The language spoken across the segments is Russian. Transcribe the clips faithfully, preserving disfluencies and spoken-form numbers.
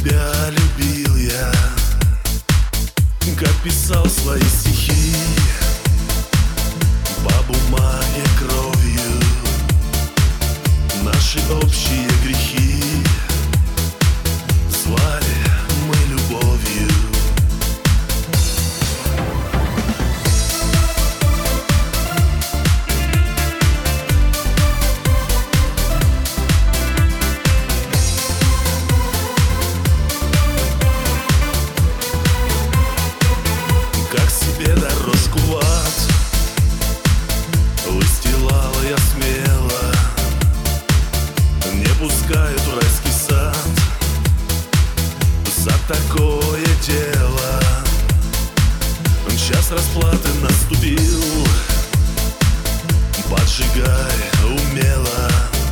тебя любил я, как писал свои стихи по бумаге кровью. Наши общие грехи звали мы любовью. Как себе дорожку в ад выстилала я смело, не пускают в райский сад за такое дело. Час расплаты наступил, поджигай умело.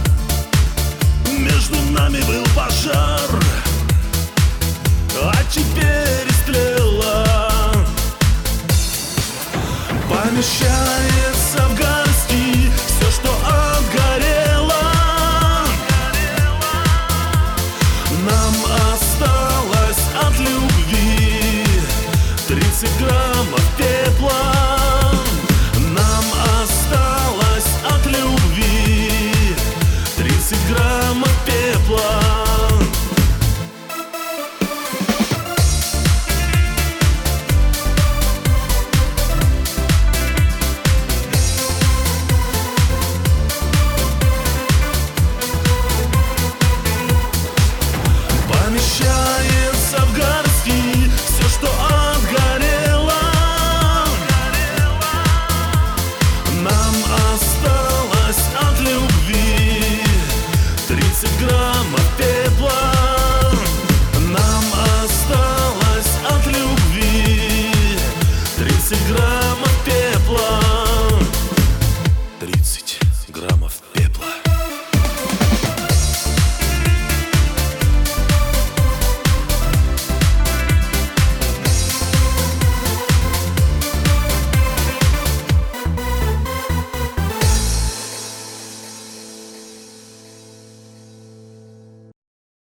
Между нами был пожар, а теперь истлела. Помещается в горсти все, что отгорело. Нам